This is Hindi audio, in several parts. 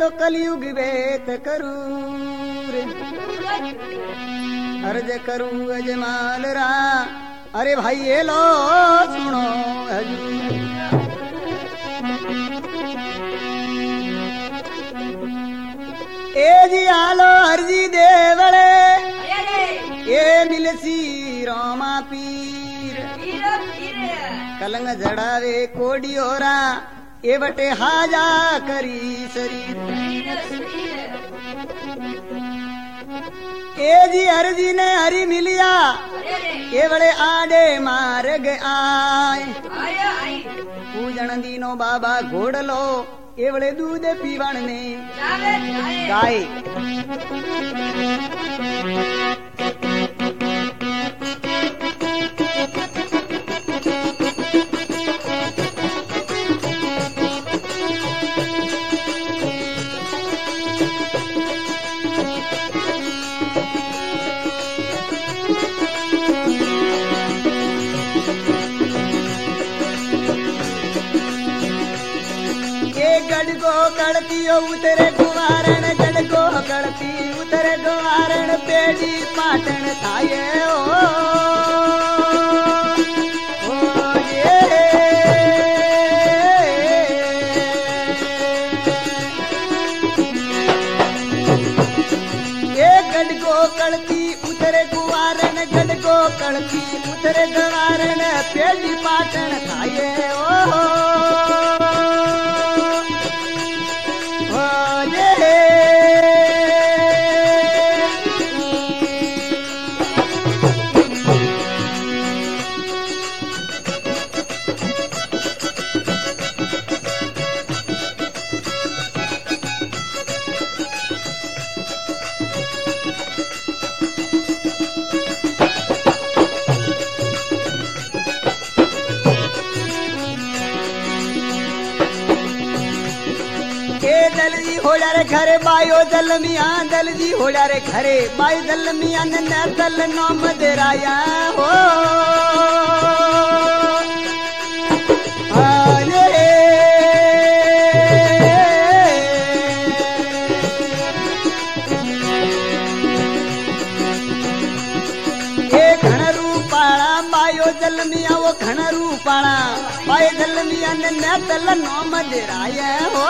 तो कलयुग वेत करूं रे अर्ज करूं अजमाल रा। अरे भाई ये लो सुनो हजूर ए जी आलो हरजी देवले ये मिलसी रोमा पीर कलंग जड़ावे कोडियोरा ये बटे हाजा करी शरीर। ए जी हरजी ने हरी मिलिया ये बड़े आडे मार्ग आए पूजन दीनो बाबा घोड़लो ये बड़े दूध पीवण ने गाय। गड़गो कड़ती उतरे गुवारण गड़गो कड़ती उतरे गुवारण पेड़ी पाटन थाये ये गड़गो कड़ती उतरे गुवारण गड़गो कड़ती उतरे गुवारण पेड़ी पाटन थाये घरे बायो दल मिया दल जी होड़ा रे घरे बाई दल मिया न दल नो मदराया हो ये घन रूपाला बायो दल मिया वो घन रूपाला बाई दल मिया न दल नो मदराया हो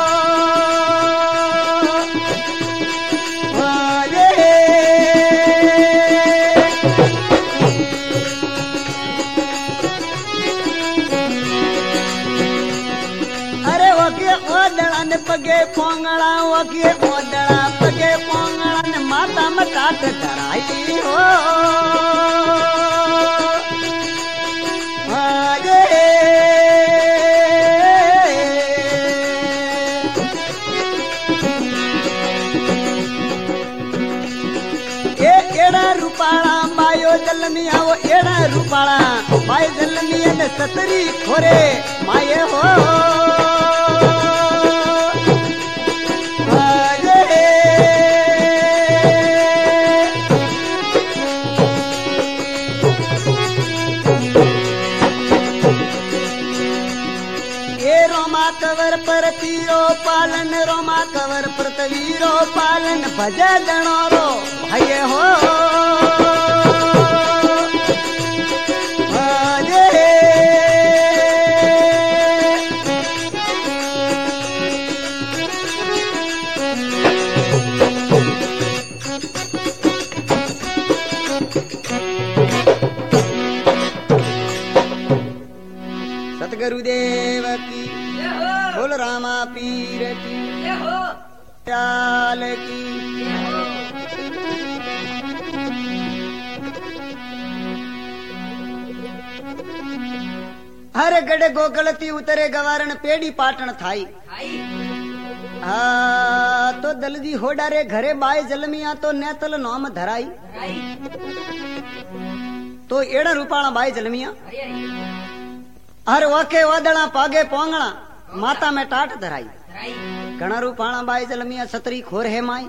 पगे पोंगड़ा वके ओदड़ा पगे पोंगड़ा ने माता में काट कराई हो एड़ा रूपाला बायो जलमिया वो एड़ा रूपाला बाई जलमिया ने सतरी खोरे माये हो कवर पर तीरो पालन रोमा कवर पर तवीरो पालन भजा जणोरो भाई हो सतगुरुदेव की बोल रामा पीर की चाल की। हर गड़े गोगलती उतरे गवारण पेड़ी पाटन थाई तो दलजी हो डारे घरे बाय जलमिया तो नेतल नौम धराई तो एड़ा रूपाणा बाय जलमिया हर वके वदड़ा पागे पोंगड़ा माता में टाट धराई घना रूपाणा बाई जलमिया सतरी खोर है माई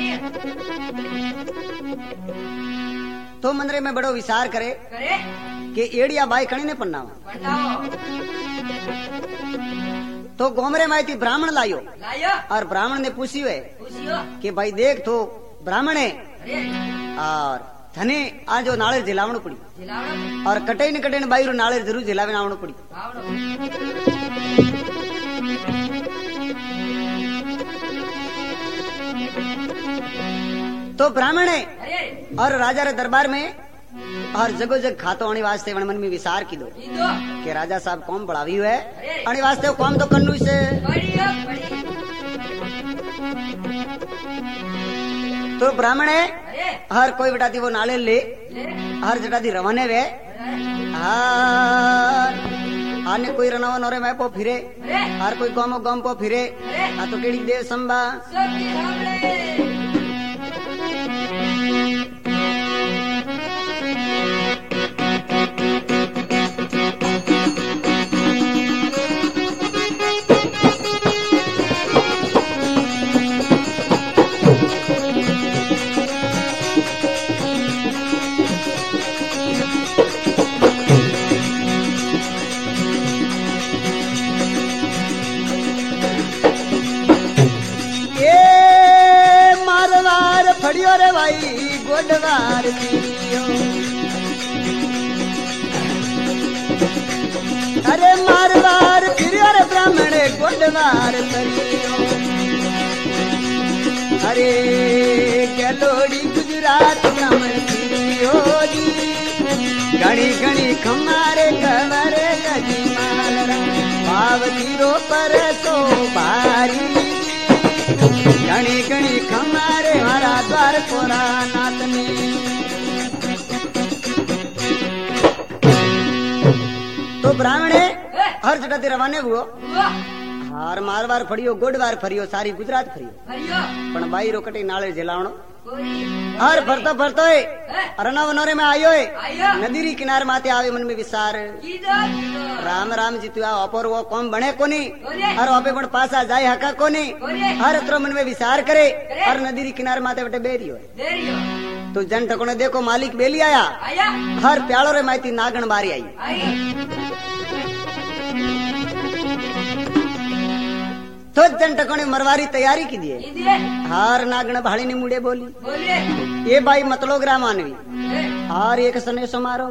तो मंदरे में बड़ो विचार करे कि एड़िया बाई कणी ने पन्नावा तो गोमरे मायती ब्राह्मण लायो और ब्राह्मण ने पूछियो है कि भाई देख तो ब्राह्मण है और धने आज नाले जिलावण पड़ी और कटे न कटे बाई नाले जरूर जिलावे आवण पड़ी। तो ब्राह्मण है और राजा रे दरबार में और जगो जग खातो आने वास्ते वन मन में विचार की दो कि राजा साहब कौन बढ़ावी है आने वास्ते कौन तो करनू से। तो ब्राह्मण है हर कोई बेटा थी वो नाले ले हर जटा थी रवाने वे आने कोई रनावा नोरे मैं पो फिरे हर कोई गम गम पो फिरे आ तो केड़ी दे संबा। फड़ियो रे भाई गोडवार पियो अरे मारवार फिरियो रे ब्राह्मण गोडवार परियो अरे गलोड़ी गुजरात ब्राह्मण पियो जी घड़ी घड़ी खमारे कवरे गजी मालरा भाव तीरो पर सो भारी घणी घणी खमारे मारा द्वार कोरा नातनी। तो ब्राह्मण हर जगह ते रवाने हुओ हार मारवार फड़ियो गोडवार फरियो सारी गुजरात फरियो पण बाई रो कटे नाले जिलावणो हर फरतो फरतो रनव नोरे में आयो है नदी री किनार माते आवे मन में विचार राम राम जी तू ऑपर वो कौन बने कोनी हर वापे पण पासा जाए हका कोनी हर अतरो मन में विचार करे हर नदी री किनार माते बटे बेरियो है। तो जन टकोने देखो मालिक बेली आया हर प्यालो रे माइती नागण बारी आई तो जन टकोने मरवारी तैयारी की दिए हार नागण भाड़ी ने मुड़े बोली ये भाई मतलो ग्राम मानवी हार एक सने समारो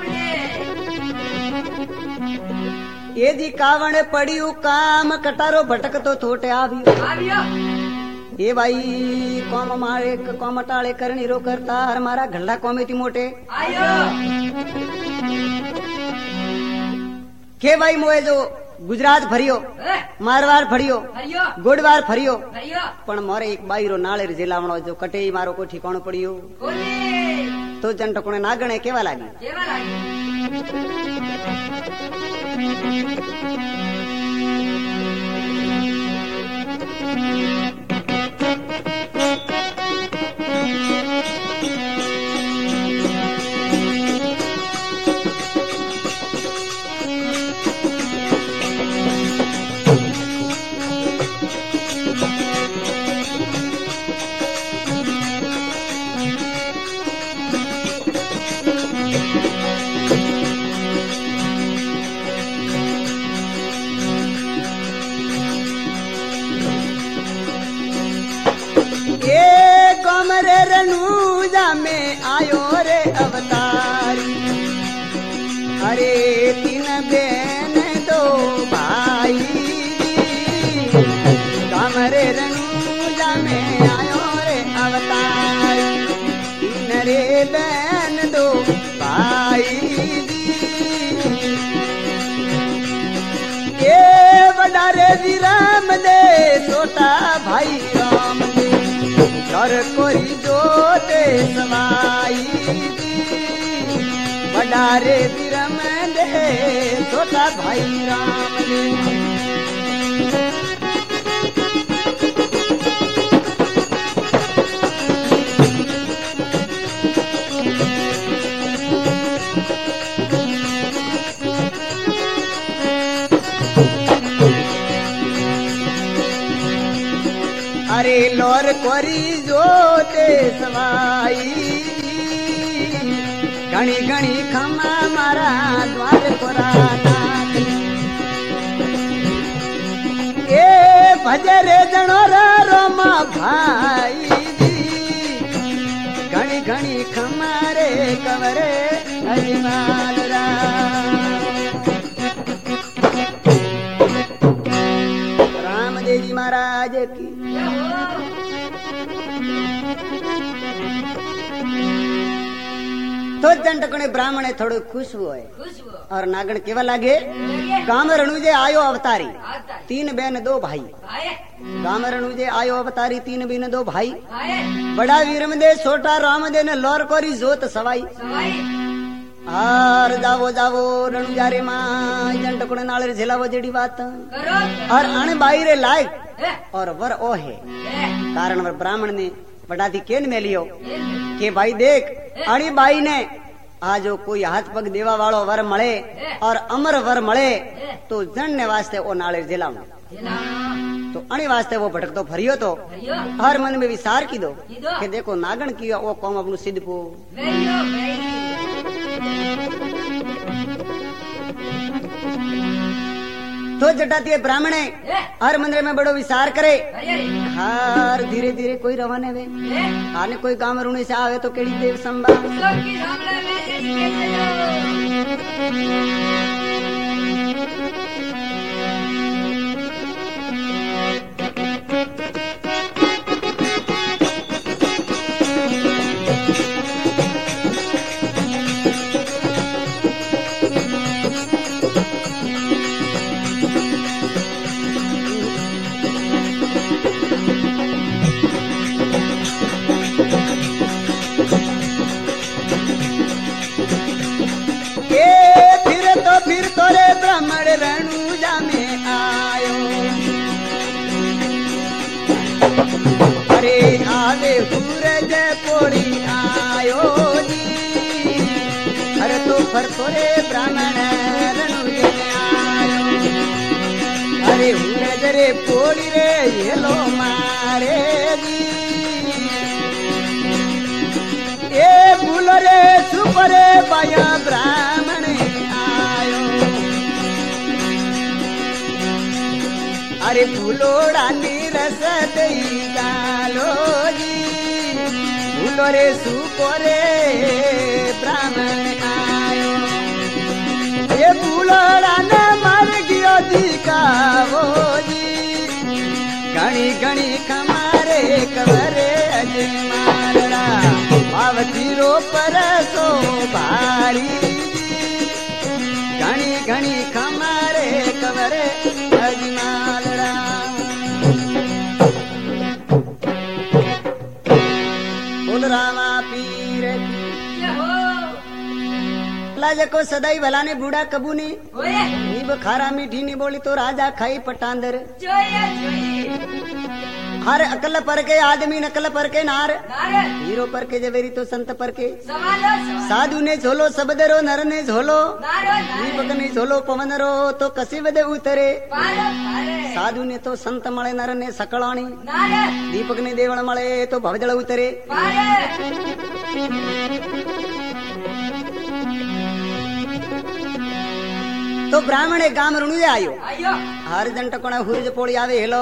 ये जी कावण पड़ियो काम कटारो भटक तो थोटे आवियो ये भाई कौम मारे कौम टाले करनी रो करता हर मारा घल्ला कौमेती मोटे के भाई मोए जो गुजरात फरियो मारवाड़ फरियो गोडवार फरियो पण मोरे एक बाई रो नाले जिलावणो जो कटे मारो को ठिकाणो पड़ियो तो जन टकोने नागणे केवा लागी रे रनूजा में आयो रे अवतारी अरे तीन बहन दो भाई कमरे रनूजा में आयो रे अवतारी तीन रे बहन दो भाई ये बड़ा रे विराम दे छोटा भाई राम दे घर कोई जोते समाई बड़ा रे विरम दे छोटा भाई राम दे अरे लोर कोरी जोते समाई घणी घणी खमा मारा द्वार कोरा अजरे जनो रोमा भाई जी घणी घणी खमारे कवरे अजमाल रामदेव जी महाराज की तो जंटकणे ब्राह्मणे थोड़ो खुश हुए और नागण केवा लागे गाम रणुजे आयो अवतारी 3 बहन 2 भाई गाम रणुजे आयो अवतारी 3 बहन 2 भाई बड़ा वीरम दे छोटा राम दे ने लोर कोरी जोत सवाई और जावो जावो रणुजा रे मां जंटकणे नाले झेलावो जेडी बात और अण बाई रे लायक और वर ओ है कारण वर ब्राह्मण ने बड़ा दी केन में लियो के भाई देख अणी बाई ने आज कोई हाथ पग देवा वालो वर मळे और अमर वर मळे तो जणने वास्ते ओ नाले जिलाव तो अणी वास्ते वो भटकतो फरियो तो हर मन में विचार की दो कि देखो नागण की ओ कौम अपनु सिद्ध पो तो जटाती ब्राह्मणे हर मंदिर में बड़ो विचार करे हर धीरे धीरे कोई रवाने वे आने कोई काम रुणे से आवे तो केड़ी देव संभा फिर तोरे ब्राह्मण रणुजा में आयो अरे आवे सूरज पोड़ी आयो जी अरे तो फिर तोरे ब्राह्मण रणुजा में आयो अरे सूरज रे पोड़ी रे ये लो मारे जी ए भूलो रे सुपरे पाया ब्राह्मण अरे फूलोड़ा नीरस दई गालो जी फूलो रे सुपोरे ब्राह्मण आयो ये फूलोड़ा न मर गयो दिखावो जी घणी घणी खमारे कवरे अजमालड़ा पावती रो परसो भारी घणी घणी खमारे कवरे अजमालड़ा बोल रामा पीर लाज को सदाई भला ने बूढ़ा कबू ने नीब खारा मीठी नी बोली तो राजा खाई पटांदर हर अकल पर के आदमी नकल पर के नार हीरो पर के जवेरी तो संत पर के साधु ने झोलो सबदरो नर ने झोलो दीपक ने झोलो पवन रो तो कसी वदे उतरे साधु ने तो संत मळे नर ने सकलाणी दीपक ने देवण मळे तो भवजळ उतरे तो ब्राह्मण गाम रणुजे आयो हर जंट कोण हुरज पोड़ी आवे हेलो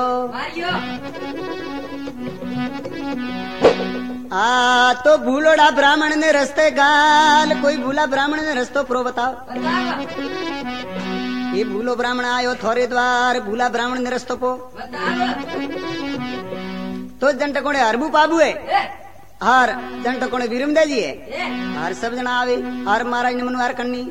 आ तो भूलोड़ा ब्राह्मण ने रस्ते गाल कोई भूला ब्राह्मण ने रस्तो प्रो बताओ ये भूलो ब्राह्मण आयो थोरे द्वार भूला ब्राह्मण ने रस्तो पो तो जंट कोणे हरबू पाबू है हर जंट कोणे वीरमदे जी है हर सब जना आवे हर महाराज ने मनुहार करनी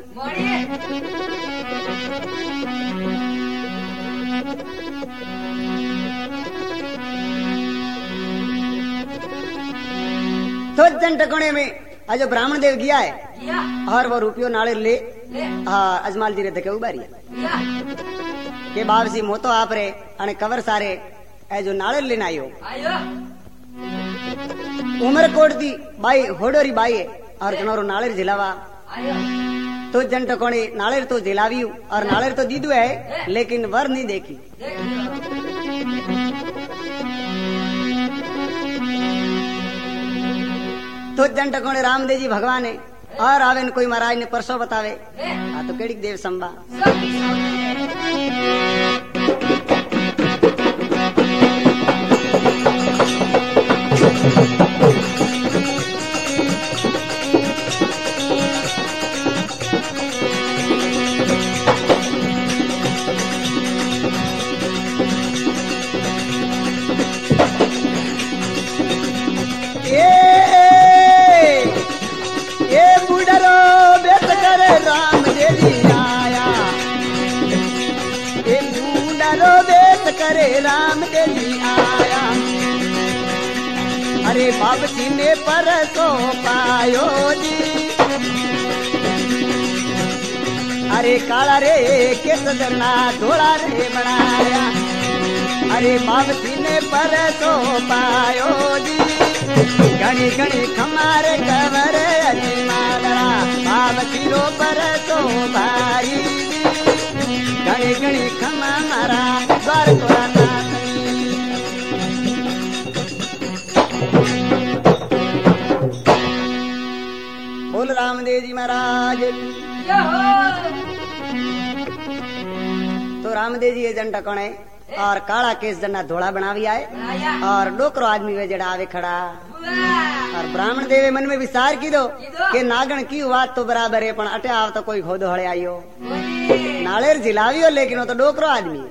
तो जंट कोणे में आज ब्राह्मण देव गया है और वो रुपयो नाले ले हाँ अजमाल जी रे धके उबारी के बाप सी मोतो आप रे अने कवर सारे ए जो नाले लेना आयो उमरकोट दी बाई होडोरी बाई और जनोरो नाले जिलावा तो जंट कोणे नाले तो जिलावी और नाले तो दीदू है लेकिन वर नहीं देखी तो जंट कोणे रामदेव जी भगवान है और आवे न कोई महाराज ने परसो बतावे आ तो केड़ी देव संभा करे राम देवी आया। अरे बाबती ने परसो पायो जी, अरे काला रे के सजना धोला रे बनाया। अरे बाबती ने परसो पायो जी, घणी घणी खमारे कवरे अली मादरा बाबती रो परसो भारी जी, घणी घणी खमा मारा द्वार तोरा नाथनी। बोल रामदेव जी महाराज। तो रामदेव जी ये जंटा कौन है और काला केस जना धोला बनावी आए और डोकरो आदमी वे जड़ा आवे खड़ा और ब्राह्मण देवे मन में विचार की दो कि नागण की बात तो बराबर है, पण अटे आव तो कोई खोदो हळे आयो नालेर जिलावियो, लेकिन वो तो डोकरो आदमी।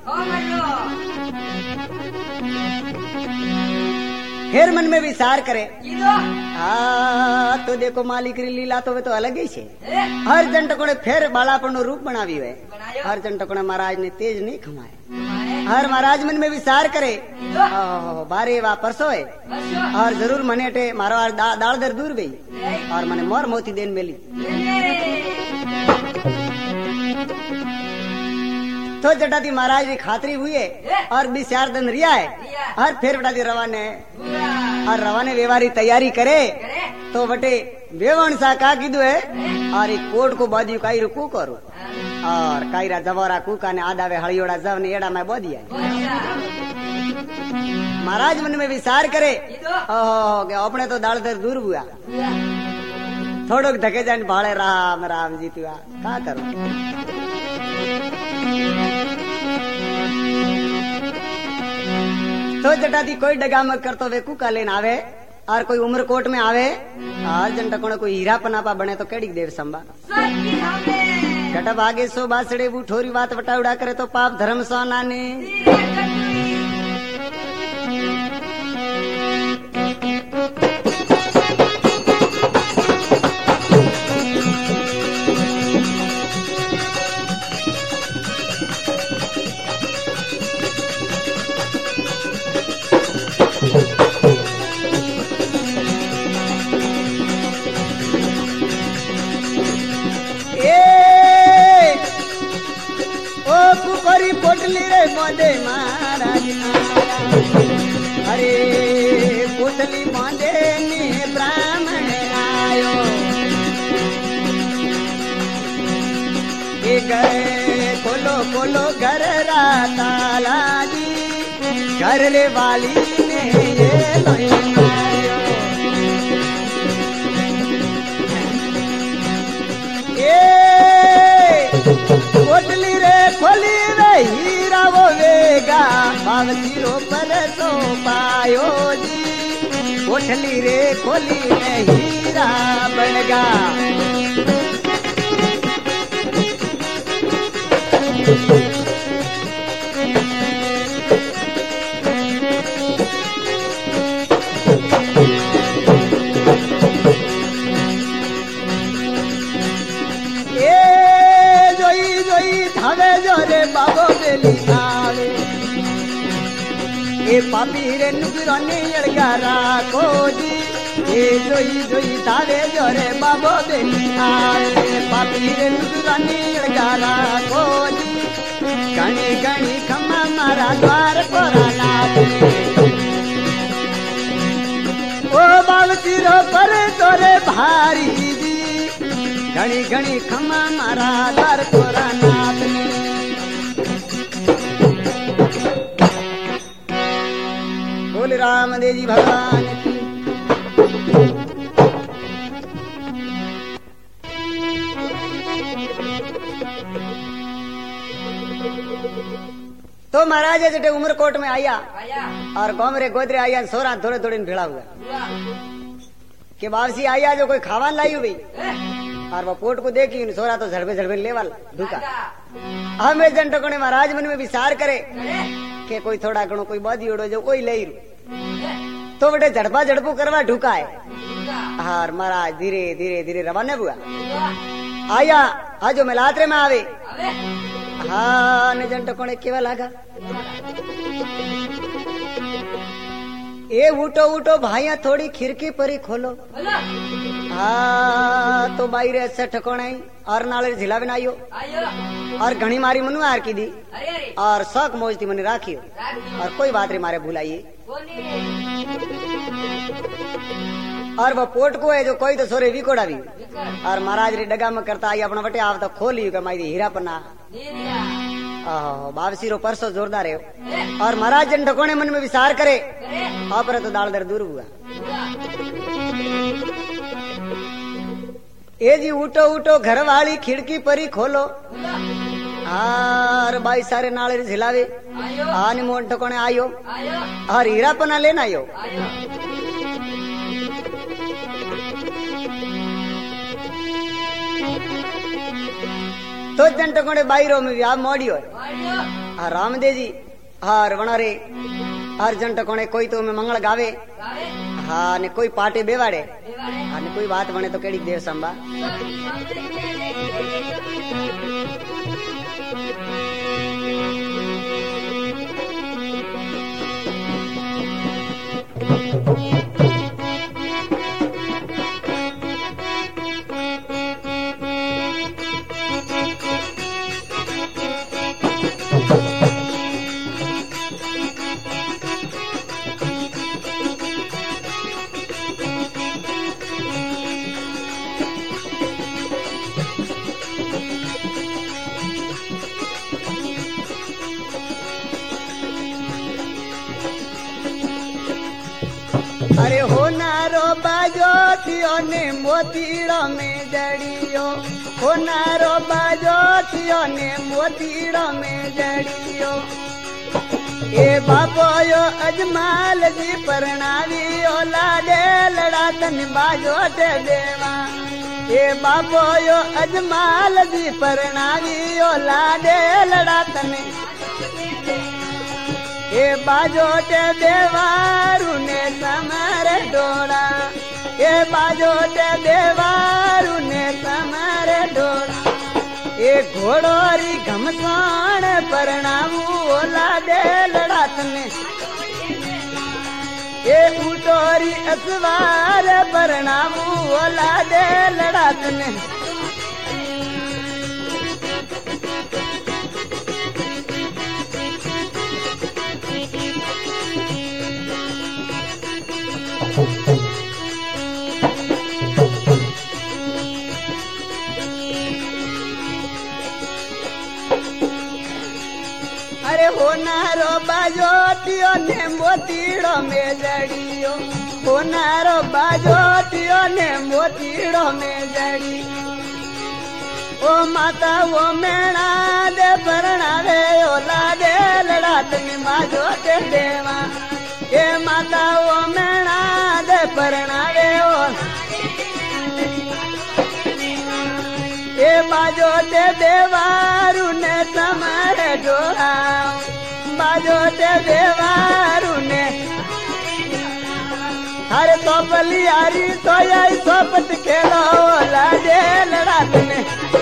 फिर मन में विचार करे तो देखो मालिक री लीला तो वे तो अलग ही छे। हर जंटको ने फिर बालापन नो रूप बनावी है, हर जंटको ने महाराज ने तेज नहीं खमाए। हर महाराज मन में विचार करे बारे वा परसो है और जरूर मने टे मारो दाल दर दूर गई और मने मोर मोती देन मिली। तो जटाती महाराज की खातरी हुई है और 20 दिन रिया है और फिर बटाती रवाने और रवाने व्यवहारी तैयारी करे तो बटे वेवण सा का कीधु है और एक कोट को बाजू काई रुकू करू और काईरा जवरा कुका ने आदावे हड़ियोड़ा जव ने एड़ा में बोदिया। महाराज मन में विचार करे अपने तो दाल दर दूर हुआ थोड़ो धके जान भाड़े राम राम जीतुआ का करो। तो जटाती कोई डगामक करतो वे कुका लेन आवे और कोई उमरकोट में आवे और जंटा कोई हीरा पनापा बने तो केड़ी देव संबा घटब आगे सो बासड़े वो ठोरी बात बटाउड़ा करे तो पाप धर्म सो नाने। पोटली रे मोदे महाराज अरे पोटली मोदे ने ब्राह्मण आयो गए खोलो खोलो घर रा ताला जी घर रे वाली ने ये लोयो पोटली रे खोली हीरा वो वेगा बावती रो पर तो पायो जी कोठली रे खोली में हीरा बनगा। धावे जोरे बाबो बेली आवे ए पापी रे नुगरानी अड़गा राखो जी ए जोई जोई धावे जोरे बाबो बेली आवे पापी रे नुगरानी अड़गा राखो जी घणी घणी खम्मा मारा द्वार कोराना ओ बावती रो पर तोरे भारी जी घणी घणी खम्मा मारा द्वार कोराना। बोल रामदेव जी भगवान की। तो महाराज जटे उमरकोट में आया और गांव रे गोदरे आया सोरा थोड़े थोड़े भिड़ा हुआ के वापसी आया जो कोई खावान लाई हुई और वो पोट को देखी सोरा तो झड़बे झड़बे ले वाला धुका। हमें जंटो ने महाराज मन में विचार करे के कोई थोड़ा घणो कोई बादी उड़ो जो कोई ले तो बटे झड़पा झड़पू करवा ढुका है और महाराज धीरे धीरे धीरे रवाना हुआ आया आज मिलात्रे में आवे हाँ ने जंटो ने केवा लागा ए उठो उठो भाइया थोड़ी खिड़की पर ही खोलो। हाँ तो बाई रे से ठकोणे और नाले झिला बनाइयो और घनी मारी मनु हार की दी और शौक मौज थी मने राखियो और कोई बात रे मारे भुलाइए। और वो पोट को है जो कोई तो सोरे विकोड़ा भी और महाराज रे डगा में करता आई अपना बटे आप तो खोली कमाई हीरा पन्ना बावसी रो परसों जोरदार है और महाराज जन ठकोने मन में विचार करे और तो दाल दर दूर हुआ। ए जी उठो उठो घर वाली खिड़की पर ही खोलो और बाई सारे नाले झिलावे आनी मोन ठकोने आयो और हीरा पन्ना लेना आयो। तो जन टकोड़े बाईरो में व्याह मोड़ियो और रामदेव जी और वनारे हर जन टकोड़े कोई तो में मंगल गावे हाँ ने कोई पाटे बेवाड़े हाँ ने कोई बात बने तो केड़ी देव संबा। अरे हो नारो बाजो थियो ने मोतीड़ा में जड़ियो हो नारो बाजो थियो ने मोतीड़ा में जड़ियो। ए बापो यो अजमाल जी परणावियो लाडे लड़ातन बाजो ते देवा। ए बापो यो अजमाल जी परणावियो लाडे लड़ातन ए बाजोटे देवारू ने समर डोड़ा ए बाजोटे देवारू ने समर डोड़ा। ए घोड़ोरी घमसान परणामू ओला दे लड़ातने ए उटोरी असवार परणामू ओला दे लड़ातने। अरे हो नारो बाजोटियो ने मोतीड़ो में जड़ियो हो नारो बाजोटियो ने मोतीड़ो में जड़ी। ओ माता वो मेणा दे परणावे ओ लाडे लड़ातनी बाजो ते देवा। ए माता वो मेणा दे परणावे ओ ए बाजो ते देवारू ने समर डोरा बाजो ते देवारू ने हर तो बलियारी तो यही सोपत खेलो लाडे लड़ातने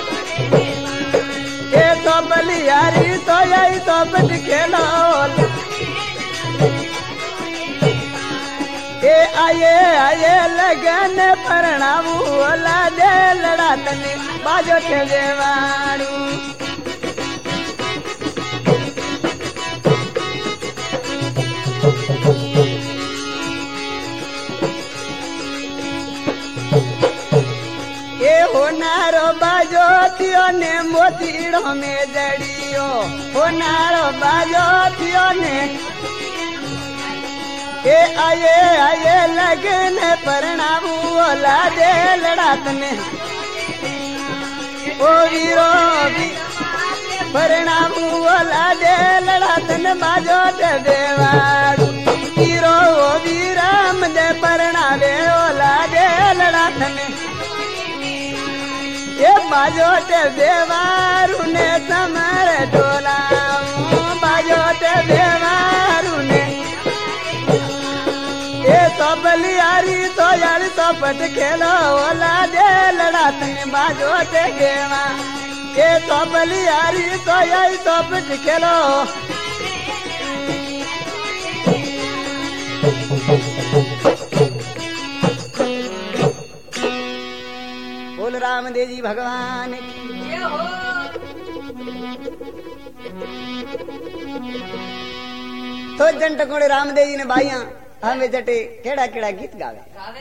ए तो बलियारी तो यही सोपत खेलो ए आये आये लगन परणामू ओला दे लड़ातने बाजो ते देवारू। ए हो नारो बाजो थियो ने मोतीड़ो में जड़ियो हो नारो बाजो थियो ने ए आये आये लगन परणामू ओला दे लड़ातने ओ वीरो परणामू ओला दे लड़ातन बाजो ते देवारू। वीरो ओ वीराम दे परणावे ओला दे लड़ातने ए बाजो ते देवारू ने समर डोला बाजो ते देवारू ने ए तो बलियारी तो यारी तो पट खेलो ओला दे लड़ातने बाजो ते देवा। ए तो बलियारी तो यारी तो पट खेलो रामदेव जी भगवान की। तो जन टकोड़े रामदेव जी ने भाइया हमें जटे केड़ा केड़ा गीत गावे।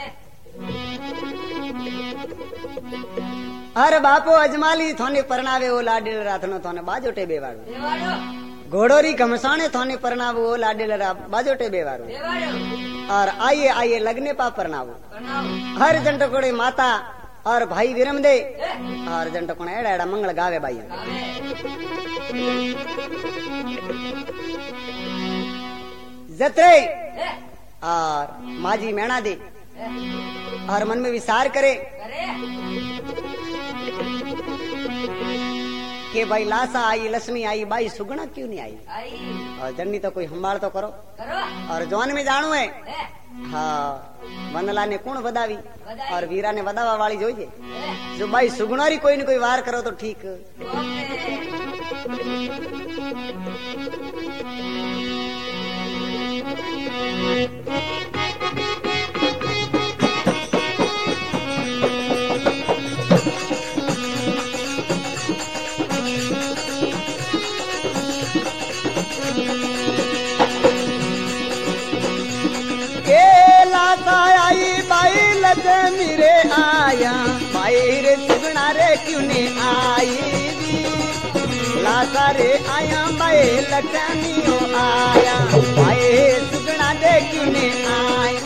अरे बापो अजमाली थोने परनावे ओ लाडेल राथनो थोने बाजोटे बेवाड़ो। घोड़ोरी घमसाने थोने परनावो ओ लाडेल रा बाजोटे बेवाड़ो। और आइए आइए लगने पा परनावो। हर जन टकोड़े माता और भाई विरम दे और जन टकोड़े एड़ा एड़ा मंगल गावे भाई। जत्रे और माजी मैणा दे और मन में विचार करे कि भाई लासा आई लक्ष्मी आई भाई सुगना क्यों नहीं आई। और जननी तो कोई हमार तो करो और जवान में जानू है। हाँ वंदला ने कौन वदावी और वीरा ने वदावा वाली जोइए जो भाई सुगनारी कोई न कोई वार करो तो ठीक। मेरे आया भाई रे सुगना रे क्यों ने आई लासा रे आया भाई लक्ष्मी हो आया भाई सुगना रे क्यों ने आई।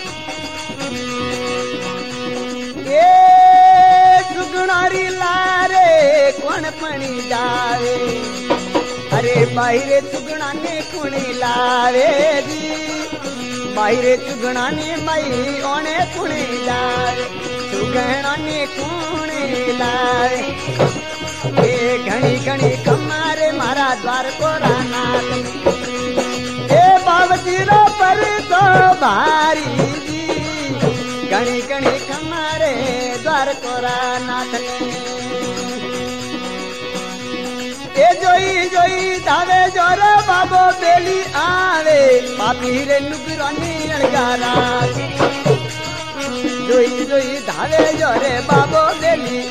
ये सुगनारी लारे कौन पणी जावे अरे भाई रे सुगना ने कुणी लावे जी भाई रे सुगना ने भाई ओने कुणे लावे सुगना ने कुणे लावे। ए घणी घणी कमारे मारा द्वार को रानाथ ए बाबती रो पर तो भारी जी घणी घणी कमारे द्वार को रानाथ ए जोई जोई धावे जोर बाबो बेली आवे पापी रे नुगरानी अड़गारा जोई जोई धावे जोरे बाबो बेली।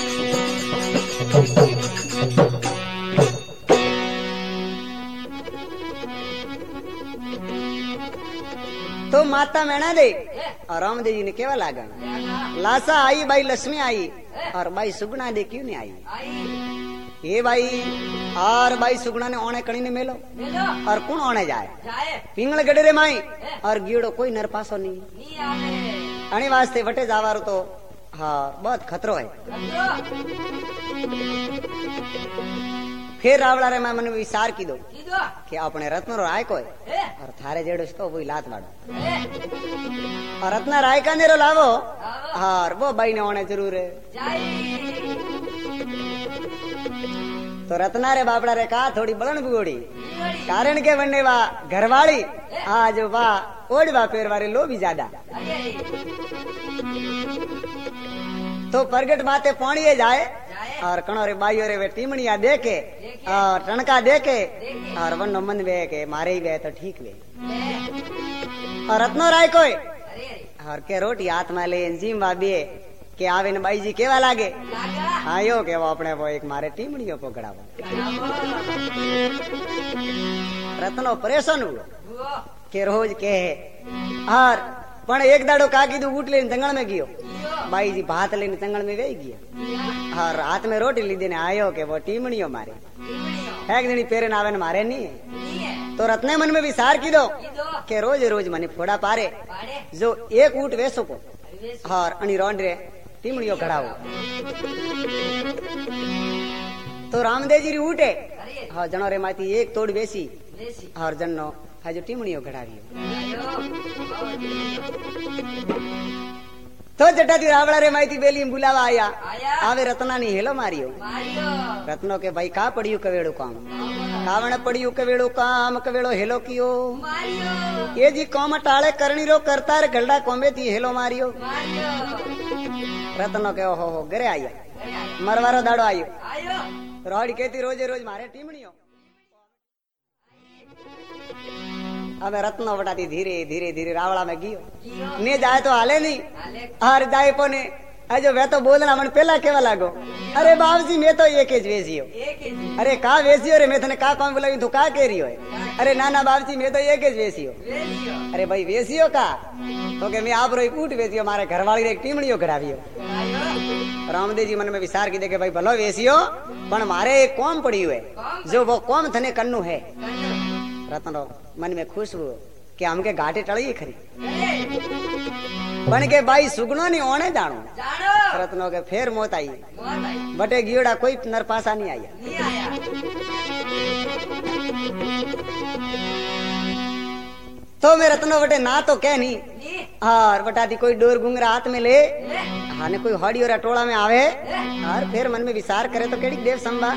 तो माता मैना दे और रामदेव जी ने केवा लागा लासा आई भाई लक्ष्मी आई और भाई सुगना दे क्यों नहीं आई। ये भाई और भाई सुगना ने ओने कणी ने मेलो और कौन ओने जाए पिंगल गडेरे माई और गीड़ो कोई नरपासो नहीं अणी वास्ते वटे जावारो तो हाँ बहुत खतरो है। फिर रावड़ा रे मन में विचार की दो कि अपने रत्न राय को और थारे जेड़ो इसको वो लात बाड़ो और रत्न राय का नेरो लावो और वो भाई ने ओने जरूर है। तो रत्ना रे बापड़ा रे का थोड़ी बलन बुगोड़ी कारण के बनने वा घरवाली आज वा ओढ़वा पेर वाले लो भी ज्यादा तो प्रगट माते पौड़िए जाए और कणो रे बाइयो रे वे टीमणिया देखे और टणका देखे और वनो मन वे के मारे ही वे तो ठीक वे और रत्नो राय कोई और के रोटी हाथ में ले जीम बाबी के आवे ने बाई जी केवा लागे हाँ यो के वो अपने वो एक मारे टीमड़ियों पकड़ावा रत्नो परेशान हुआ के रोज के और पण एक दाड़ो का कीधु ऊट लेने जंगल में गियो बाई जी भात लेने जंगल में वे गया और हाथ में रोटी लीधी ने आयो के वो टीमड़ियों मारे एक जनी पेरे नावे ने मारे नहीं। तो रत्ने मन में विचार की दो के रोज रोज मने फोड़ा पारे जो एक ऊट वेसो को और अनी रोंड रे टीमड़ियों खड़ाओ तो रामदेव जी उठे हाँ जनो रे माती एक तोड़ बेसी और जन्नो है जो टीमड़ियों खड़ावी तो जटाती रावड़ा रे माती बेली बुलावा आया आवे रत्ना नी हेलो मारियो रत्नो के भाई का पड़ियो कवेड़ो काम कावण पड़ियो कवेड़ो काम कवेड़ो हेलो कियो ये जी कौम टाले करनी रो करता रे गलडा कोंबे थी हेलो मारियो रत्नो के हो घरे आया मरवारो दाड़ो आयो रोड कहती रोजे रोज मारे टीमड़ियों अब रत्नो बटाती धीरे धीरे धीरे रावड़ा में गियो ने जाए तो हाले नहीं हार जाए पोने जो वे तो बोलना मन पहला केवा लागो, अरे बाबूजी मैं तो एक ही वेसियो। अरे का वेसियो रे, मैं तने का कौन बोला तू का कह रही हो? अरे ना बाबूजी मैं तो एक ही वेसियो। अरे भाई वेसियो का तो के मैं आप रो ऊट वेसियो, मारे घरवाली रे टीमड़ियो करावियो। रामदेव जी मन में विचार की देखे भाई भलो वेसियो, पण मारे एक कौम पड़ी है जो वो कौम थने कन्नू है। रतन मन में खुश हुओ कि हमके घाटे टड़ी खरी बन के भाई सुगनो नहीं ओने जानो रत्नो के फेर मौत आई बटे गियोड़ा कोई नरपासा नहीं आया। तो मैं रत्नो बटे ना तो कह नहीं और बटा दी कोई डोर गुंगरा हाथ में ले हाँ ने कोई हॉडी और टोला में आवे और फिर मन में विचार करे तो केड़ी देव संभा।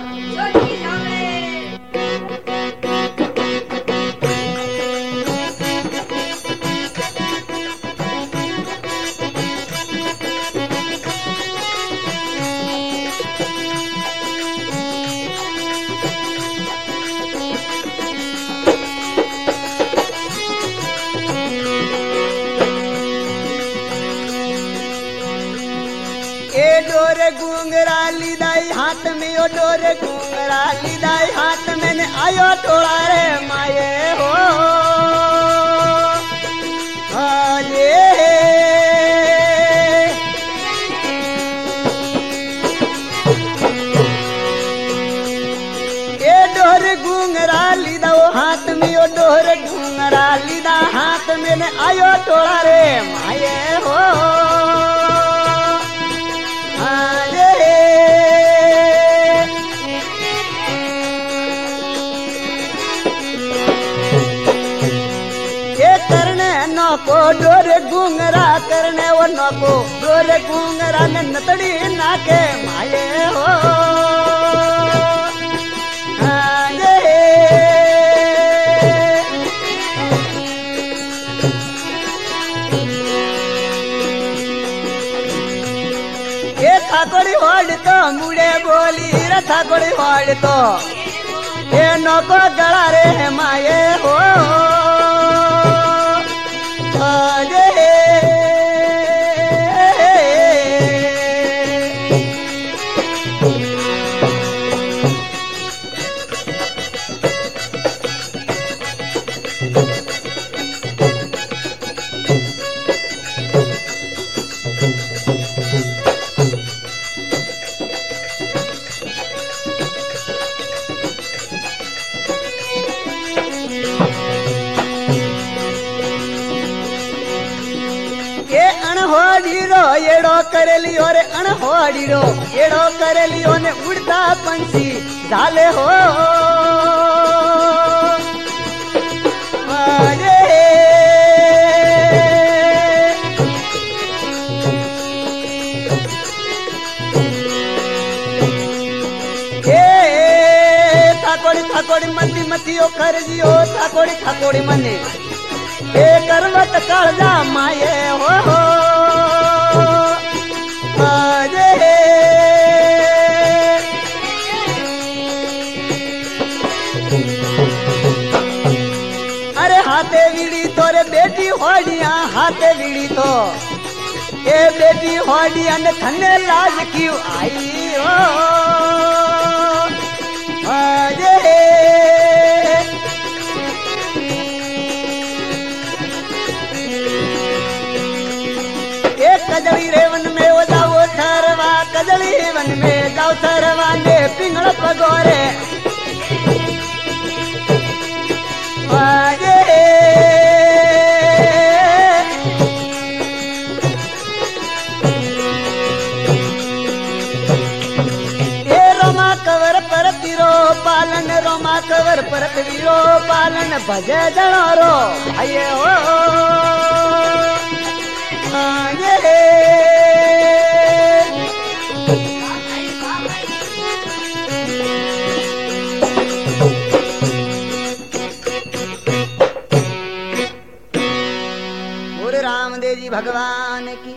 डोरे गुंगरा लीदाई हाथ में, ओ डोरे गुंगरा लीदाई हाथ में ने आयो टोला रे माये हो अरे ए डोरे गुंगरा लीदा ओ हाथ में, ओ डोरे गुंगरा लीदा हाथ में ने आयो टोला रे माये हो को डोरे गुंगरा करने वो नको डोरे गुंगरा ने नतड़ी नाके माये हो ये ठाकोरी होड़ तो मुड़े बोली रे ठाकोरी होड़ तो ये नको गला रे माये हो एड़ो करेलियो रे अणहोड़ीरो एड़ो करेलियो ने उड़ता पंछी झाले हो अरे ठाकोड़ी ठाकोड़ी मती मतियो कर जियो ठाकोड़ी ठाकोड़ी मने ए करवत कालजा माये हो अरे हाथे वीड़ी तोरे बेटी होड़िया हाथे वीड़ी तो ए बेटी होड़िया ने थने लाज क्यों आई हो अरे कजली रेवन में वो जाओ थरवा कजली वन में जाओ थरवा ने पिंगल पगोरे ये रोमा कवर पर तिरो पालन रोमा कवर पर तिरो पालन भजे जड़ो आये हो बोले रामदेव जी भगवान की।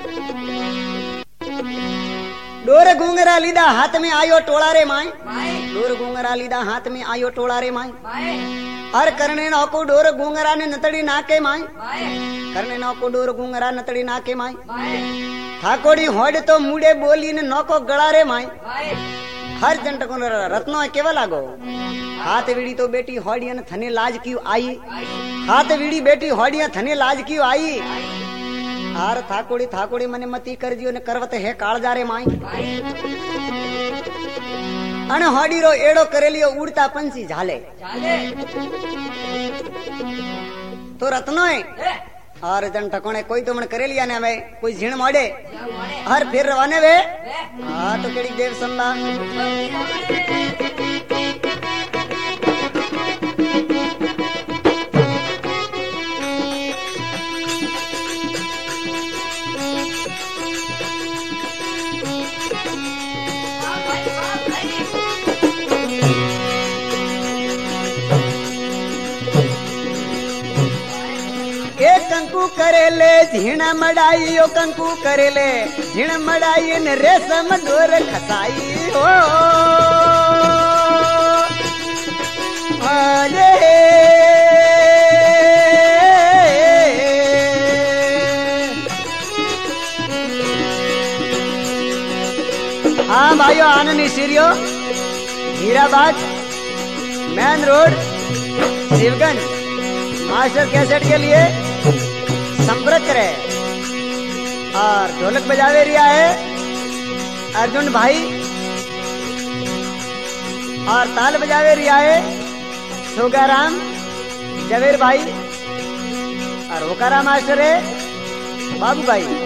डोरे घूंगरा लीधा हाथ में आयो टोला रे माई डोर घूंगरा लीधा हाथ में आयो टोला रे माई हर करने नौको डोर घूंगरा ने नतड़ी नाके माई करने नौको डोर घूंगरा नतड़ी नाके माई ठाकोड़ी होड़ तो मुड़े बोली ने नौको गड़ा रे माई हर जंट को रत्नो केवा लागो हाथ वीड़ी तो बेटी होड़िया ने थने लाज क्यों आई हाथ वीड़ी बेटी होड़िया थने लाज क्यों आई हार ठाकोड़ी ठाकोड़ी मने मती कर दियो ने करवत है काल जा रे माई अने होड़ी रो एड़ो करेलियो उड़ता पंछी झाले तो रत्नो है और जन ठकोने कोई तो मन करेलिया ने हमें कोई झीण मोड़े हर फिर रवाने वे हाँ तो केड़ी देव सल्ला कंकु करेले झीण मड़ाई ओ कंकु करेले झीण मड़ाई ने रेशम डोर खसाई हो अरे हाँ भाइयों आनंद सीरियो हीराबाद main road Shivganj master cassette के लिए संपर्क करे और ढोलक बजावे रिया है अर्जुन भाई और ताल बजावे रिया है सोगाराम जवेर भाई और ओकारा मास्टर है बाबू भाई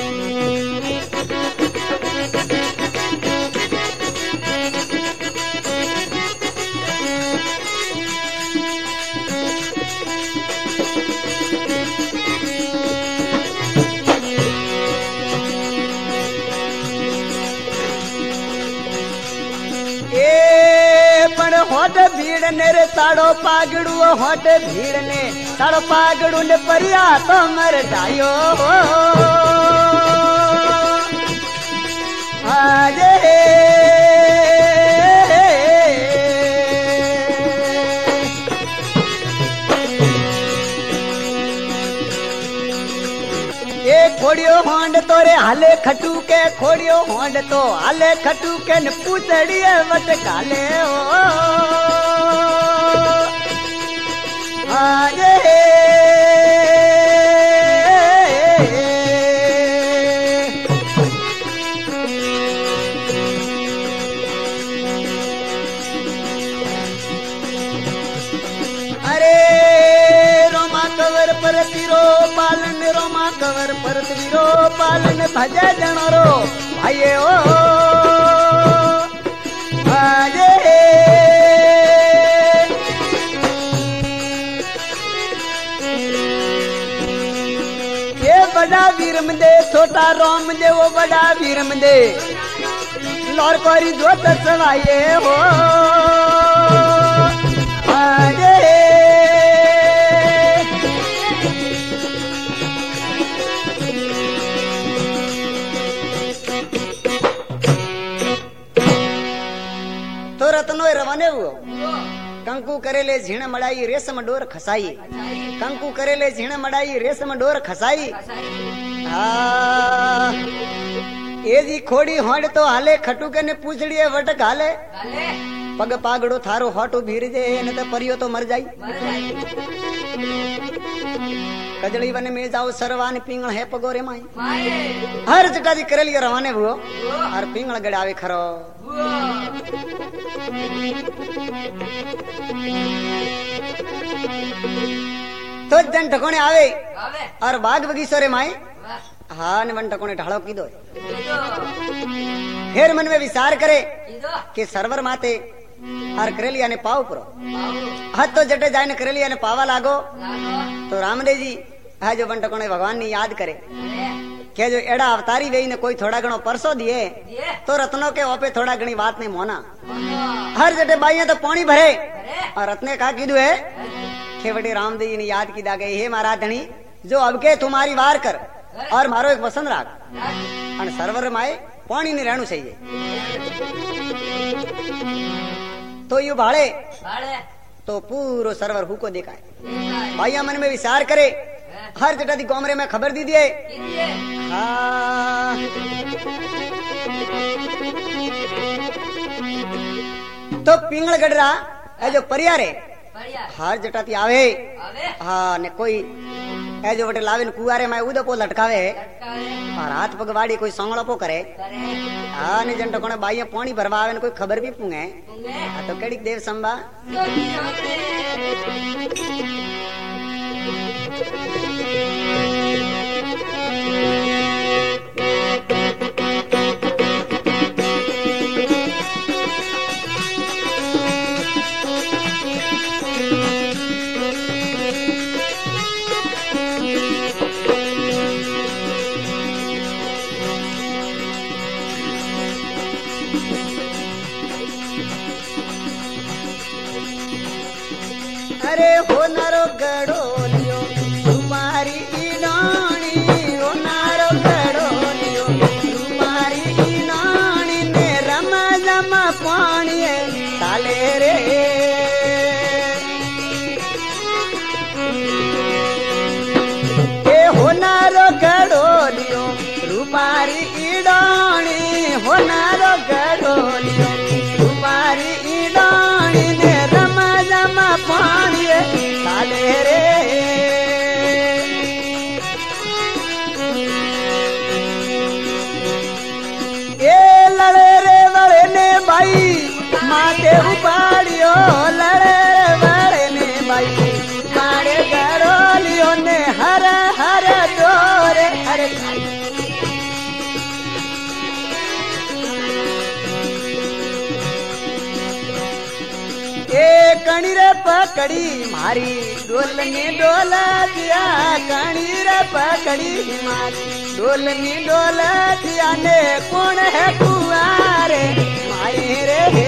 होट भीड़ ने रे साड़ो पागड़ू होट भीड़ ने साड़ो पागड़ू ने परिया तो मर जायो आजे ये खोड़ियो होंड तोरे हाले खटू के खोड़ियो होंड तो हाले खटू के न पूछड़िए वट काले ओ आजे अरे रोमा कवर पर तिरो पालन रोमा कवर पर तिरो पालन भजे जनरो भाइये ओ आजे बड़ा वीर मंदे छोटा रोम दे वो बड़ा वीर मंदे लौर कोरी जो तसवाये हो आजे तो रत्नो रवाने हुओ कंकु करेले झीण मड़ाई रेशम डोर खसाई कंकु करेले झीण मड़ाई रेशम डोर खसाई ए जी खोड़ी होड़ तो हाले खटू के ने पूछड़िए वटक हाले पग पागड़ो थारो होटो भीर जे न तो परियो तो मर जाई कजड़ी वन में जाओ सरवान पिंगल है पगोरे माई हर जगह दी करेलिए रवाने हुओ हर पिंगल गड़ावे खरो तो जन ठकोने आवे और बाग बगीचो रे माई हाँ ने वन ठकोने ढालो की दो फिर मन में विचार करे कि सरवर माते और करेलिया ने पाव परो हाथ तो जटे जाए ने करेलिया ने पावा लागो तो रामदेव जी है जो वन ठकोने भगवान ने याद करे के जो एड़ा अवतारी वे ने कोई थोड़ा घणो परसो दिए तो रत्नों के ओपे थोड़ा घणी बात नहीं मोना हर जटे बाइया तो पानी भरे और रत्ने का कीधु है खेवटे रामदेव जी ने याद की दा गई हे महाराज धनी जो अब के तुम्हारी वार कर और मारो एक वसंत राग सरवर माए पानी नहीं रहना चाहिए तो यू भाड़े तो पूरो सरवर हु को देखा है भाइया मन में विचार करे हर जटा दी गोमरे में खबर दी दिए हाँ तो पिंगल गडरा है जो परिया रे हर जटाती आवे हाँ ने कोई है जो बटे लावे कुआरे में उदो पो लटकावे और हाथ पगवाड़ी कोई सांगड़ो पो करे हाँ ने जंटो कोने बाइया पानी भरवा आवे कोई खबर भी पूंगे तो केड़ी देव संबा अरे हो नारो गड़ोलियो तुम्हारी इनानी हो नारो गड़ोलियो तुम्हारी इनानी ने रमा रमा पानी ताले रे ए हो नारो गड़ोलियो तुम्हारी इनानी हो नारो गड़ोलियो तुम्हारी इनानी ने रमा रमा पानी ताले रे ए लड़े रे बड़े ने भाई माते उपाड़ियो लड़े रे बड़े ने भाई मारे गड़ोलियो ने हर हर डोरे हरे ए कणी रे पकड़ी मारी डोल में डोला दिया कणी रे पकड़ी मारी डोल में डोला दिया ने कौन है कुआरे माई रे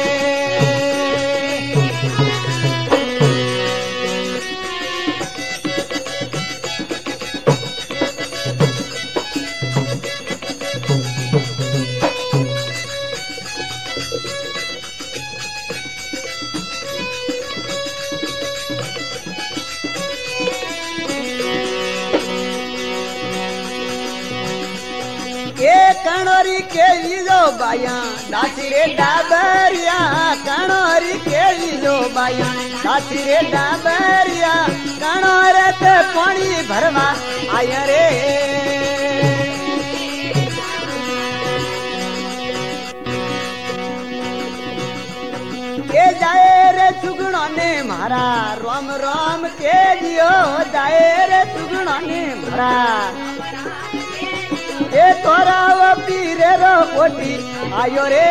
कणोरी के लीजो बाया दासी रे डाबरिया कणोरी के लीजो बाया दासी रे डाबरिया कणोरे ते पानी भरवा आया रे के जाए रे सुगुणों ने मारा रोम रोम के दियो जाए रे सुगुणों ने मारा ए तोरा वो पीरे रो ओटी आयो रे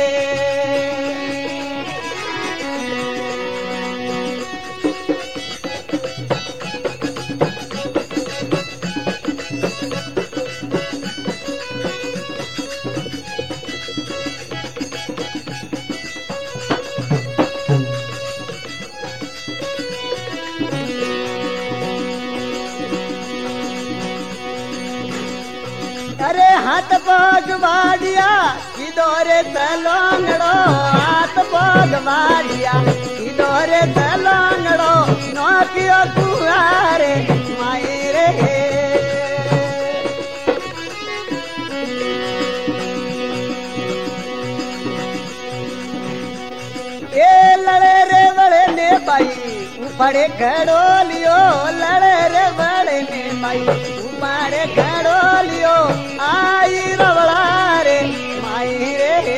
अरे हाथ पग वाडिया किदोरे तलोंगड़ो हाथ पग वाडिया किदोरे तलोंगड़ो नौकियो कुआरे माई रे ए लड़े रे बड़े ने भाई ऊपड़े घड़ोलियो लड़े रे बड़े ने भाई ऊपड़े घड़ोलियो आई रवड़ा रे माई रे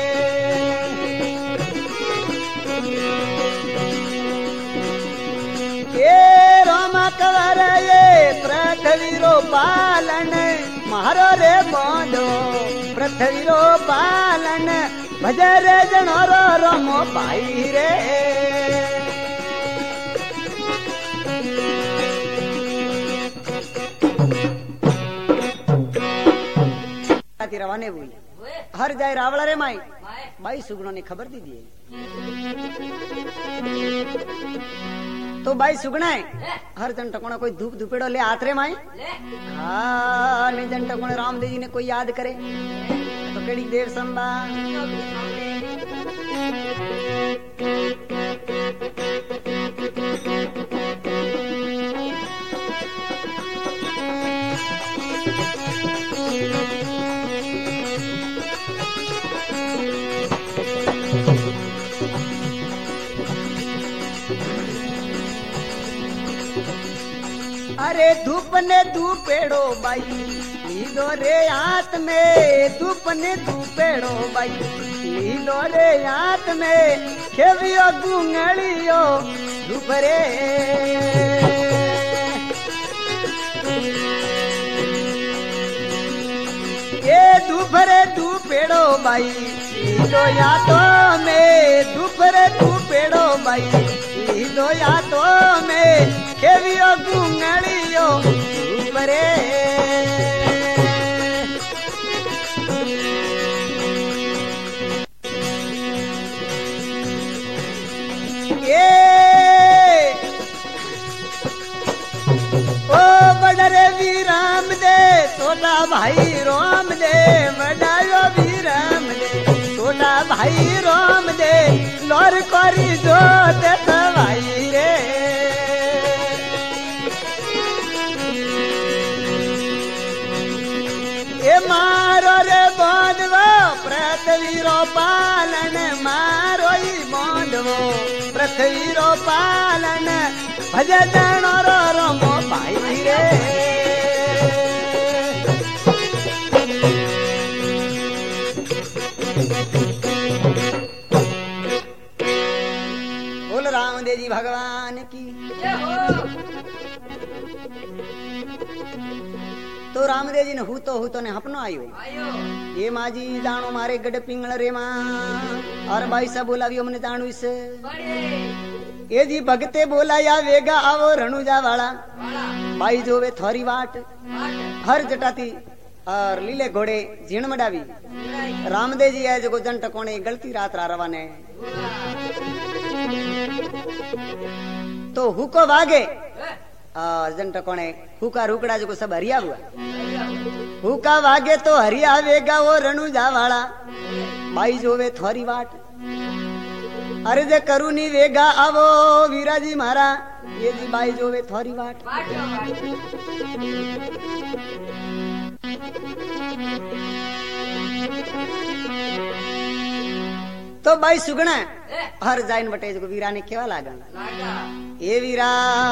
ये रोमा कवर ये पृथ्वी रो पालन मारो रे बोंडो पृथ्वी रो पालन भजर जनोरो रोमो भाई रे रवाने हुई हर जाए रावला रे माई भाई सुगुणों ने खबर दी दिए तो भाई सुगना है हर जन टकोना कोई धूप धूपेड़ो ले आत रे माई हाँ ले जन टकोना रामदेव जी ने कोई याद करे तो केड़ी देव संबा अरे धूप ने धूपेड़ो बाई लीलो रे हाथ में, धूप ने धूपेड़ो बाई लीलो रे हाथ में, खेवियो गुंगलियो धूप रे। ये धूप रे धूपेड़ो बाई लीलो हाथों में, धूप रे धूपेड़ो बाई लीलो हाथों में, खेवियो गुंगलियो धूप रे। ओ बड़े वी राम दे छोटा भाई राम दे, बड़ा वी राम दे छोटा भाई राम दे, लोर करी जोत भाई रे। ए मारो रे बांधवो पृथ्वी रो पालन, मारो ही बांधवो पृथ्वी रो पालन, भजन रो रमो भाई रे। बोल रामदेव जी भगवान की। तो रामदेव जी ने हूँ तो ने अपनो आयो ये माजी जानो मारे गड पिंगल रे मां, और भाई सब बोला भी हमने जानो इस ये जी भगते बोला या वेगा आवो रणुजा वाला, भाई जो वे थोरी वाट हर जटाती और लीले घोड़े झीण मडावी। रामदेव जी है जो जन टकोने गलती रात रा रवाने तो हुको वागे और जन टकोने हुका रुकड़ा जो सब हरिया हुआ, हुका वागे तो हरिया वेगा वो रणुजा वाला, भाई जो वे थोरी वाट। अरे जे करूनी वेगा आवो वीराजी मारा, ये जी भाई जो वे थोरी वाट। तो भाई सुगना हर जाइन बटे जो वीरा ने केवा लागा, ये वीरा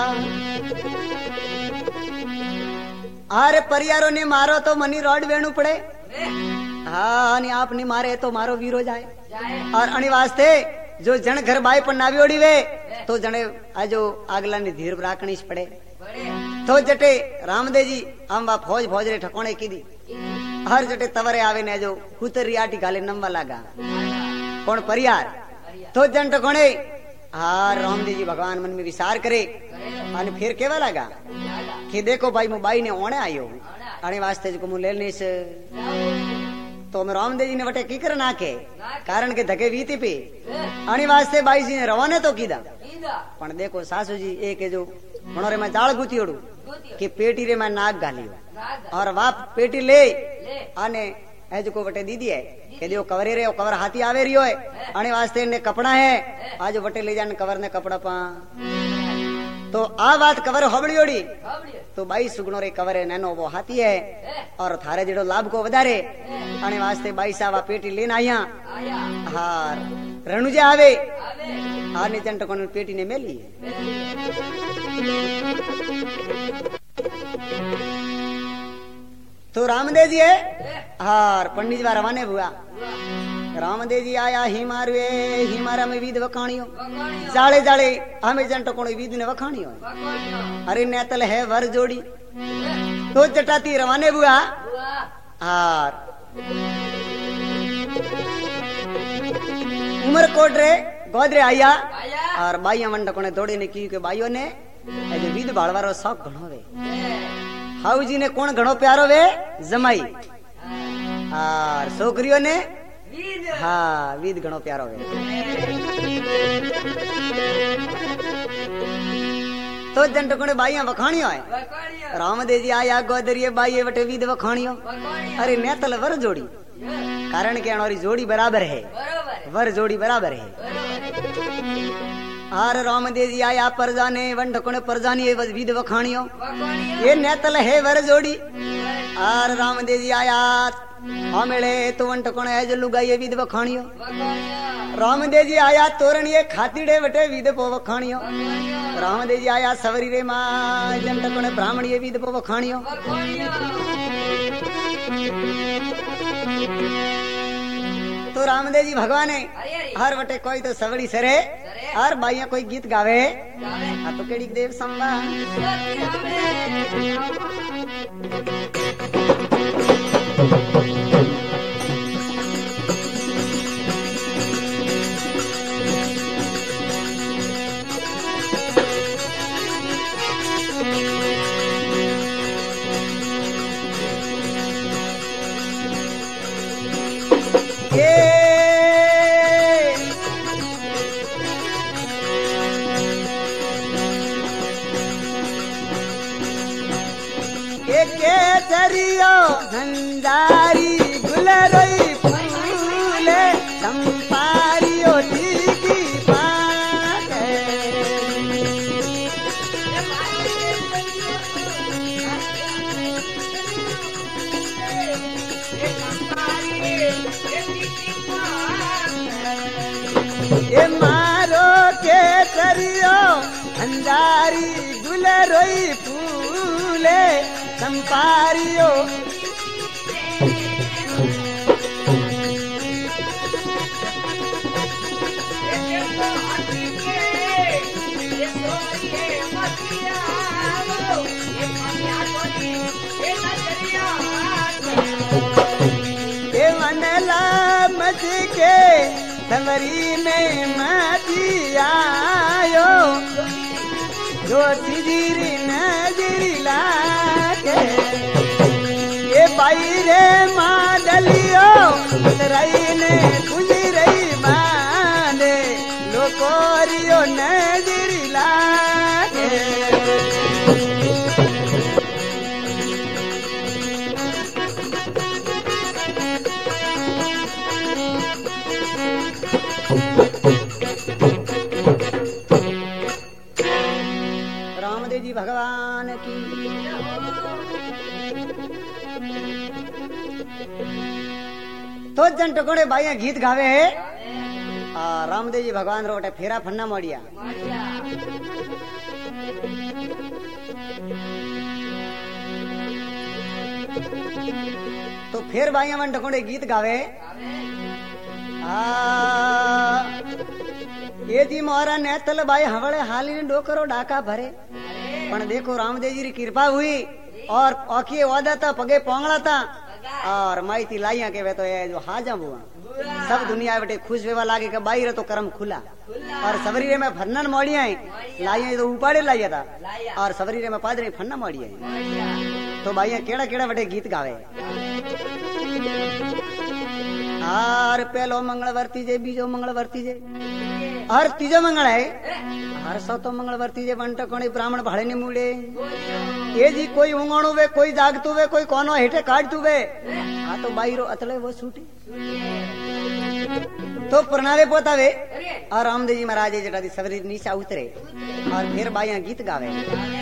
अरे परियारो ने मारो तो मनी रोड वेणु पड़े, हाँ नहीं आपने मारे तो मारो वीरो जाए। और अणी वास्ते जो जन घर बाई पर नावी ओड़ी वे तो जने आजो आगला ने धीर राखनी पड़े। तो जटे रामदेव जी आम वा फौज फौज रे ठकोने की दी, हर जटे तवरे आवे ने जो हुतरी आटी गाले नंबा लागा कौन परियार। तो जन ठकोने हाँ रामदेव जी भगवान मन में विचार करे और फिर केवा लगा कि देखो भाई मुबाई ने ओणे आयो अणे वास्ते जो मुँह लेने से तो मैं रामदेव जी ने वटे की कर नाखे कारण के धके वीती पे अणे वास्ते बाई जी ने रवाने तो कीदा। पण देखो सासू जी एक जो मनोरे में जाल गुतियोड़ू कि पेटी रे में नाक गालियो और वाप पेटी ले आने है जो को वटे दीदी है कि जो कवरे रे कवर हाथी आवे रियो है अणे वास्ते ने कपड़ा है आज वटे ले जाने कवर ने कपड़ा पा। तो आ बात कवर होबड़ियोड़ी तो बाई सुगणो रे कवरे नैनो वो हाथी है और थारे जेड़ो लाभ को वधारे अणे वास्ते बाई सावा पेटी लेन आया हार रणुजे आवे आने जंट कोन पेटी ने मेली। तो रामदेव जी है हार पंडित जी रवाने हुआ। रामदेव जी आया हिमारवे हिमारा में विध वखाणियो जाले जाले हमें जंट कोण विध ने वखाणियो अरे नेतल है वर जोड़ी तो जटाती रवाने हुआ हार उमरकोट रे गोदरे आया और बाइया मंड कोने दौड़े ने की के बाइयों ने जो विध बाळवारो शौक घणो वे हाउ जी ने कोण घणो प्यारो वे जमाई और छोकरियों ने हाँ विध घणो प्यारो वे। तो जंट कोने बाइया वखाणियो है रामदेव जी आया गोदरिये बाइये वटे विध वखाणियो अरे नेतल वर जोड़ी कारण के अणोरी जोड़ी बराबर है वर जोड़ी बराबर है आर रामदेव जी आया परजाने वन ढकोने परजानी विध वखाणियो ये नेतल है वर जोड़ी आर रामदेव जी आया हमेले तो वन ढकोने है जो लुगाई विध वखाणियो रामदेव जी आया तोरण ये खातीड़े वटे विध पो वखाणियो रामदेव जी आया सवरी रे मां जन ढकोने ब्राह्मण ये विध पो वखाणियो तो रामदेव जी भगवान है हर वटे कोई तो सवड़ी सरे हर बाइया कोई गीत गावे आ तो केड़ी देव संबा झंझारी गुलरोई फूले चंपारियो की बात ये मारो के करियो झंझारी गुलरोई फूले चंपारियो के संवरी में मती आयो जो सिरी नजरी लाके ये बाई रे माँ डलियो रही ने कुछ रही बांधे लोकोरियो नजरी लाके जी भगवान की तो जन टकोड़े भाई गीत गावे रामदेव जी भगवान रोटे फेरा फन्ना मोड़िया तो फिर भाई मन टकोड़े गीत गावे ये जी मोहरा नेतल भाई हवड़े हाली ने डोकरो डाका भरे पण देखो रामदेव जी की कृपा हुई और औखिए वादा था पगे पोंगड़ा था और माइती लाइया के वे तो ये जो हाजा हुआ सब दुनिया बेटे खुश वेवा लागे के बाई रे तो करम खुला और सवरी रे में फन्नन मोड़िया लाइया तो उपाड़े लाइया था और सवरी रे में पादरे फन्ना मोड़िया तो भाई केड़ा केड़ा बेटे गीत गावे और पहलो मंगलवर्ती जे बीजो मंगलवर्ती जे हर तीजो मंगल है हर सौतो मंगलवर्ती जे बंट कोणी ब्राह्मण भाड़े ने मुड़े ये जी कोई ऊंगणो वे कोई जागतू वे कोई कोनो हेठे काटतू वे आ तो बाईरो अतले वो छूटी तो प्रणावे पोतावे और रामदेव जी महाराज जटा दी सवरी नीचा उतरे और फिर बाइया गीत गावे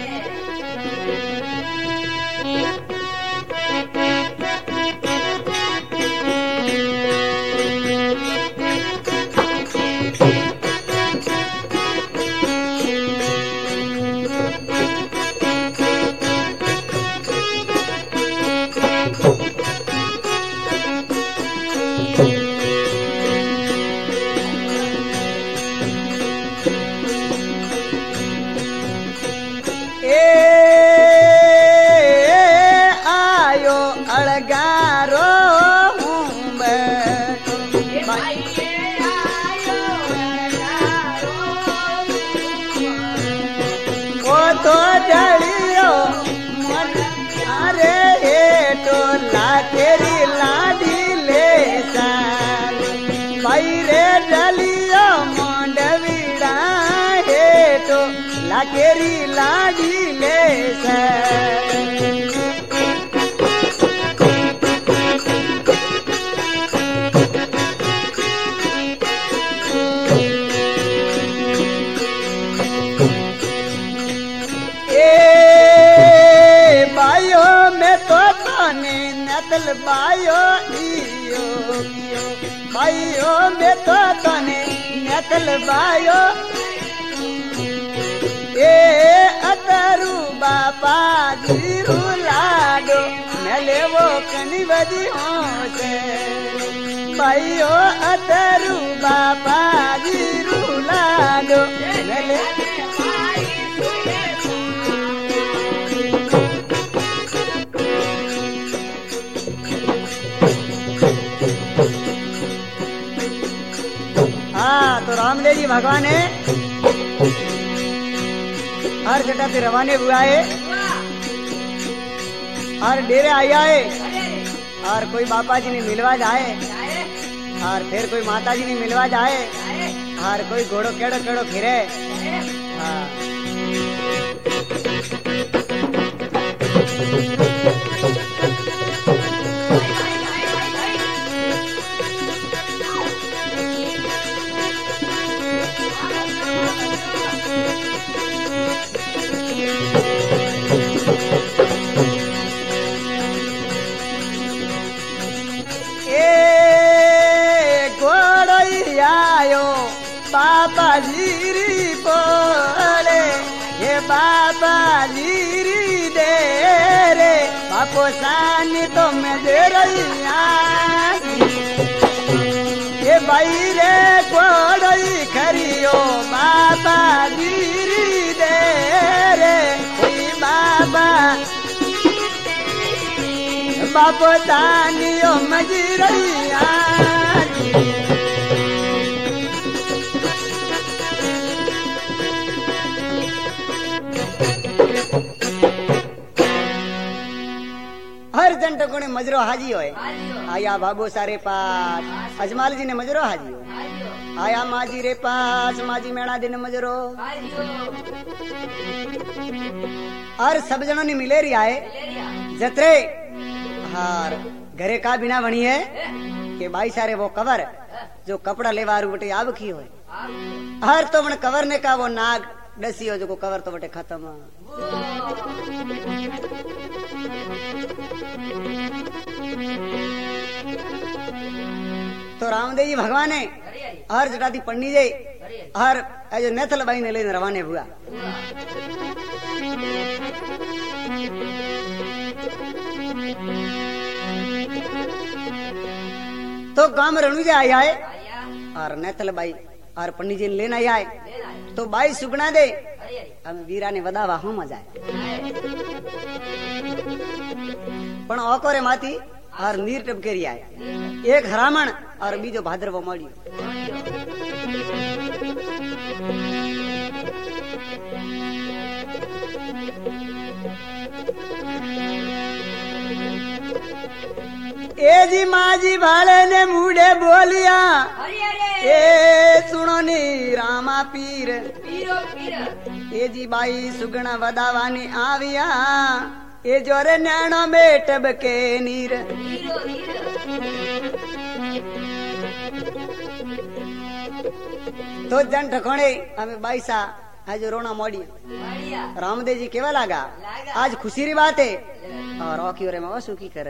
केरी लाडी ले नेतल बायो इयो कियो भाइयो में तो तने नेतल बायो ए अतरू बापा जीरू लाडो मेले वो कनी बजी होसे भाइयो अतरू बापा जीरू लाडो मेले हाँ तो रामदेव जी भगवान है हर जगह पे रवाने हुआ है और डेरे आया है और कोई बापा जी ने मिलवा जाए और फिर कोई माता जी ने मिलवा जाए और कोई घोड़ो केड़ो केड़ो फिरे हाँ बाबा जीरी बोले ये बाबा जीरी दे रे बापो सानी तो मैं दे रही ये भाई रे कोड़ई खरियो बाबा जीरी दे रे कोई बाबा बापो सानियो मजी रही हर जन टकोने मजरो हाजी होए आया बाबू सारे पास अजमाल जी ने मजरो हाजी हो आया माजी रे पास माजी मेणा दिन मजरो और सब जनों ने मिले रही आए जत्रे हार घरे का बिना बनी है कि भाई सारे वो कवर जो कपड़ा लेवा बटे आब की हो हर तो मन कवर ने का वो नाग डसी हो जो कवर तो बटे खत्म तो रामदेव जी भगवान है हर जटाती पंडित जी हर जो नेथल बाई ने लेने रवाने हुआ तो गांव में रणु जी आए और नेथल बाई और पंडित जी ने लेना आए तो बाई सुगना दे हम वीरा ने वदावा हूं मजा पण ओकोरे माती और नीर टपकेरी आए एक हरामण और बीजो भाद्र वो मळ्यो ए जी माजी भाले ने मुड़े बोलिया ए सुनो नी रामा पीर ए जी बाई सुगना वदावानी आविया ए जोरे नैनो में टबके नीर तो जन ठकोणे हमें बाई सा आज रोना मोड़ी रामदेव जी केवा लागा आज खुशी री बात है और ओकी ओरे में वसु की करे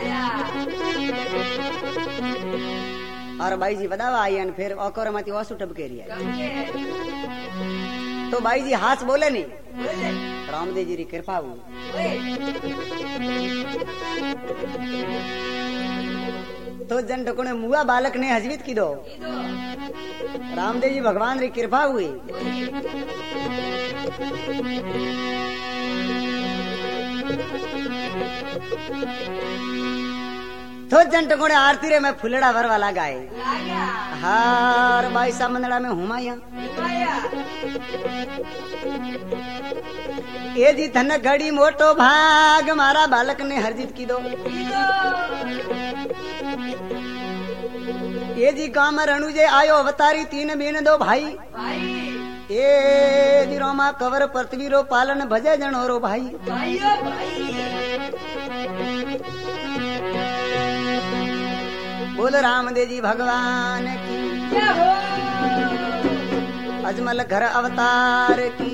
और बाई जी बदावा आई फिर ओकोरे माती वसु टबके रही तो बाई जी हाथ बोले नहीं रामदेव जी री कृपा हुई तो जन टकोने मुआ बालक ने हजवीत की दो रामदेव जी भगवान री कृपा हुई तो जन टकोने आरती रे मैं फुलड़ा भरवा लगाए हार बाई सामंदड़ा में हुमाया ए जी धन घड़ी मोटो भाग मारा बालक ने हरजीत की दो ये जी काम रणु जे आयो अवतारी तीन बीन दो भाई ए जी रोमा कवर पृथ्वी रो पालन भजे जनो रो भाई बोल रामदेव जी भगवान की अजमल घर अवतार की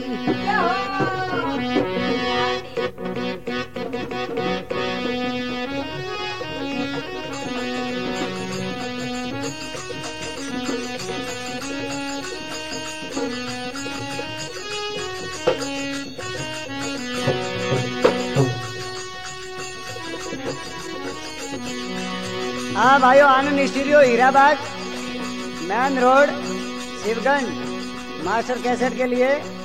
हाँ भाइयों, Anand studio Hirabag, main road, Shivganj, master cassette के लिए